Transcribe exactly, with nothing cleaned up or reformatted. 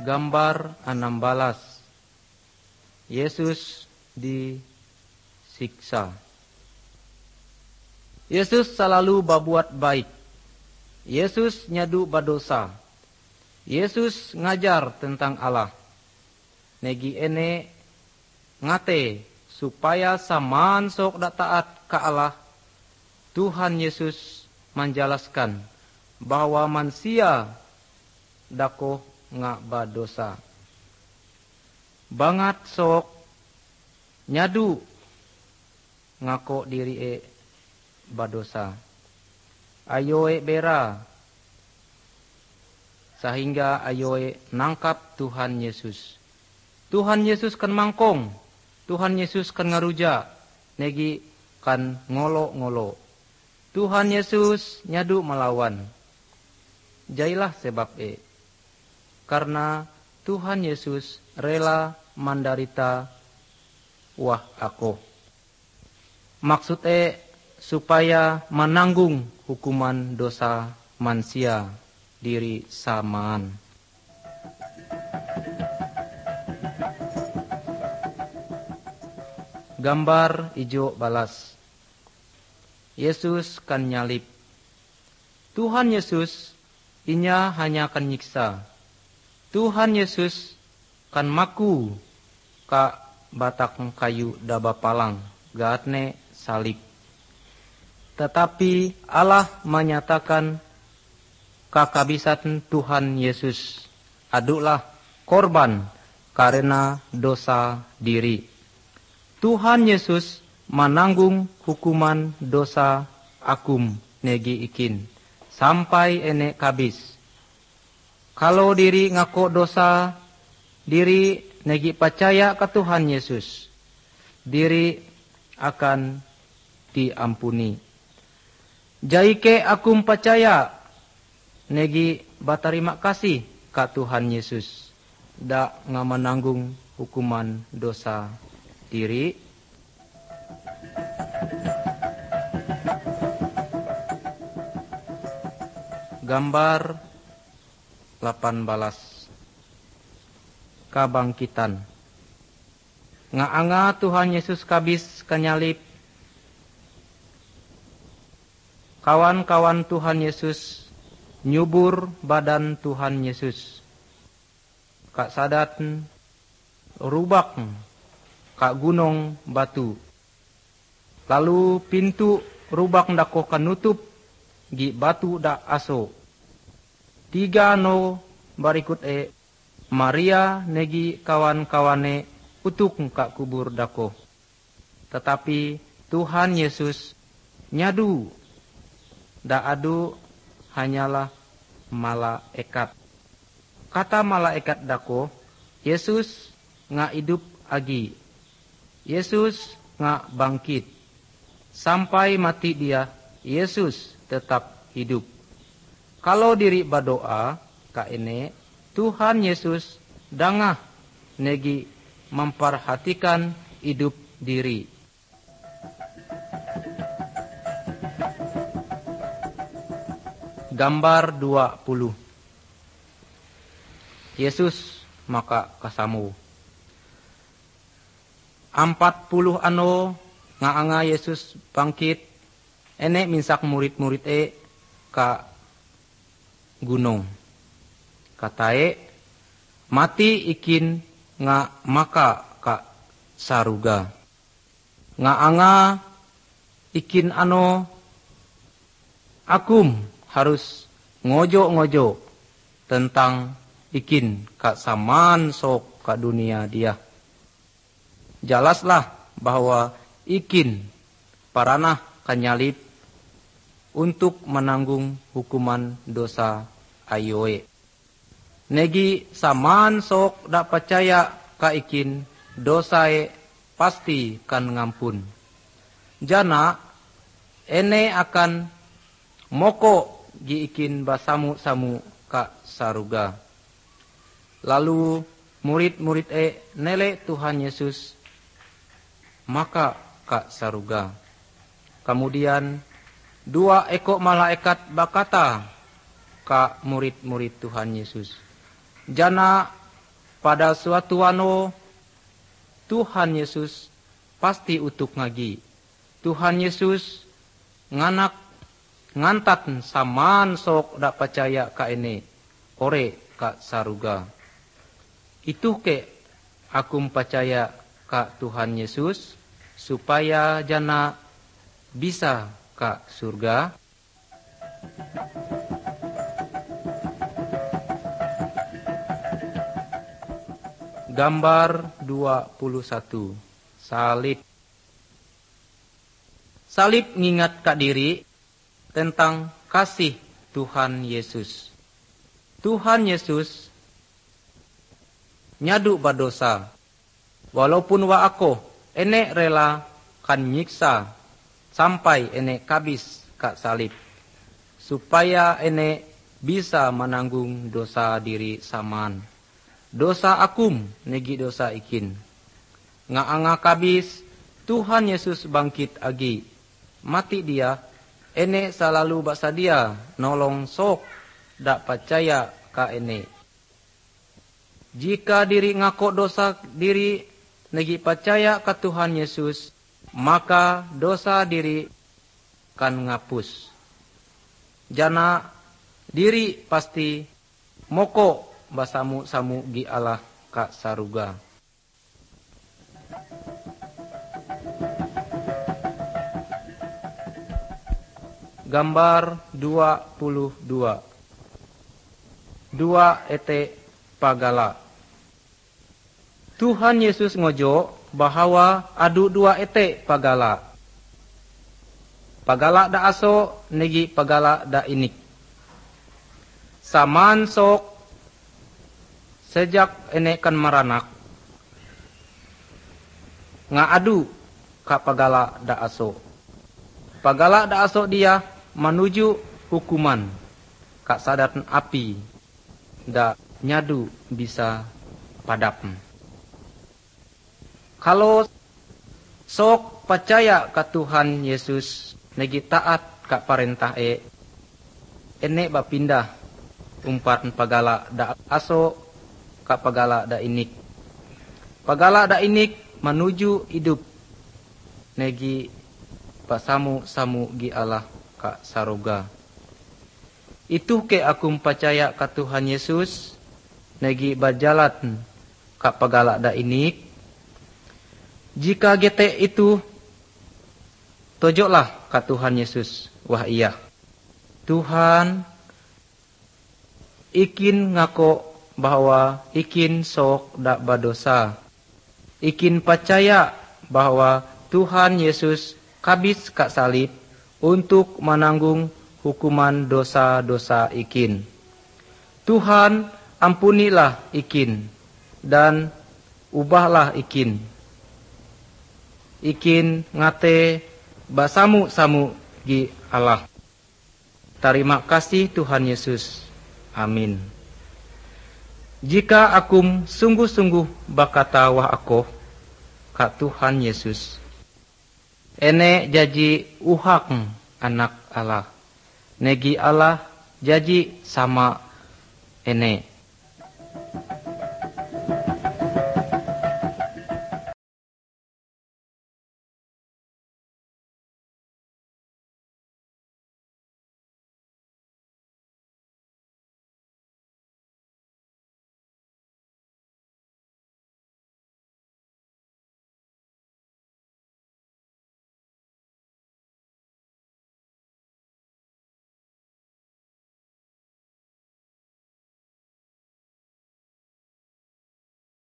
Gambar enam belas. Yesus disiksa. Yesus selalu berbuat baik. Yesus nyadu badosa. Yesus ngajar tentang Allah. Negi ene ngate supaya saman sok dak taat ke Allah. Tuhan Yesus menjelaskan bahwa manusia dako ngak badosa. Bangat sok nyadu ngako diri e badosa. Ayo e bera sehingga ayo e nangkap Tuhan Yesus. Tuhan Yesus kan mangkong. Tuhan Yesus kan ngaruja. Negi kan ngolo-ngolo. Tuhan Yesus nyadu melawan. Jailah sebab e. Karena Tuhan Yesus rela menderita wah aku. Maksud e supaya menanggung hukuman dosa manusia diri samaan. Gambar ijo balas. Yesus kan nyalip. Tuhan Yesus inya hanya kan nyiksa. Tuhan Yesus kan maku ka batak kayu daba palang gaatne salib. Tetapi Allah menyatakan kakabisan Tuhan Yesus adalah korban karena dosa diri. Tuhan Yesus menanggung hukuman dosa akum negi ikin sampai ene kabis. Kalau diri ngako dosa, diri negi percaya ke Tuhan Yesus, diri akan diampuni. Jaike akum percaya negi batarima kasih ke Tuhan Yesus, dak ngamenanggung hukuman dosa diri. Gambar delapan belas. Kabangkitan. Ngaanga Tuhan Yesus kabis kanyalip. Kawan-kawan Tuhan Yesus nyubur badan Tuhan Yesus. Kak sadat rubak kak gunung batu. Lalu pintu rubak dako kanutup gi batu dak aso. Tiga no barikut e Maria negi kawan-kawane utuk kak kubur dako. Tetapi Tuhan Yesus nyadu dak adu hanyalah malaikat. Kata malaikat dako, Yesus nga hidup agi. Yesus nga bangkit. Sampai mati dia, Yesus tetap hidup. Kalau diri berdoa, ka ene, Tuhan Yesus dangah negi memperhatikan hidup diri. Gambar dua puluh. Yesus maka kasamu. Empat puluh ano ngaanga Yesus bangkit. Ene minsak murid-murid e ka gunung. Katae mati ikin nga maka ka saruga. Ngaanga ikin ano akum harus ngojo-ngojo tentang ikin ka saman sok ka dunia dia. Jelaslah bahwa ikin paranah kanyalip untuk menanggung hukuman dosa ayoe. Negi saman sok dak percaya ka ikin dosae pasti kan ngampun. Jana ene akan moko gi ikin basamu-samu ka saruga. Lalu murid-murid e nele Tuhan Yesus maka ka saruga. Kemudian dua ekor malaikat berkata ka murid-murid Tuhan Yesus, jana pada suatu wano Tuhan Yesus pasti utuk ngagi. Tuhan Yesus nganak ngantat saman sok dak percaya ka ene ore ka saruga. Itu ke aku percaya ka Tuhan Yesus supaya jana bisa ka surga. Gambar dua puluh satu. Salib. Salib ngingat kak diri tentang kasih Tuhan Yesus. Tuhan Yesus nyadu badosa. Walaupun wa ako ene rela kan nyiksa sampai ene kabis kak salib. Supaya ene bisa menanggung dosa diri saman. Dosa akum negi dosa ikin. Nga anga kabis Tuhan Yesus bangkit agi. Mati dia ene selalu baksa dia nolong sok dak percaya ka ene. Jika diri ngako dosa diri negi percaya ka Tuhan Yesus, maka dosa diri kan ngapus. Jana diri pasti moko basamu-samu gi Allah ka saruga. Gambar dua puluh dua. Dua ete pagala. Tuhan Yesus ngojo bahwa adu dua ete pagala. Pagala da aso negi pagala da inik. Saman sok sejak ene kan maranak nga adu ka pagala da aso. Pagala da aso dia menuju hukuman ka sadat api da nyadu bisa padap. Kalau sok percaya ka Tuhan Yesus negi taat ka parentah e ene bapindah umpat pagala da aso ka pagala da inik. Pagala da inik menuju hidup negi pasamu-samu gi Allah ka saroga. Itu ke aku percaya ka Tuhan Yesus negi berjalan ka pagala da inik. Jika gete itu tojoklah ka Tuhan Yesus. Wah iya. Tuhan ikin ngako bahwa ikin sok dak badosa. Ikin percaya bahwa Tuhan Yesus kabis kak salib untuk menanggung hukuman dosa-dosa ikin. Tuhan ampunilah ikin dan ubahlah ikin. Ikin ngate basamu-samu gi Allah. Terima kasih Tuhan Yesus. Amin. Jika akum sungguh-sungguh bakata wah ako ka Tuhan Yesus, ene jaji uhak anak Allah, negi Allah jaji sama ene.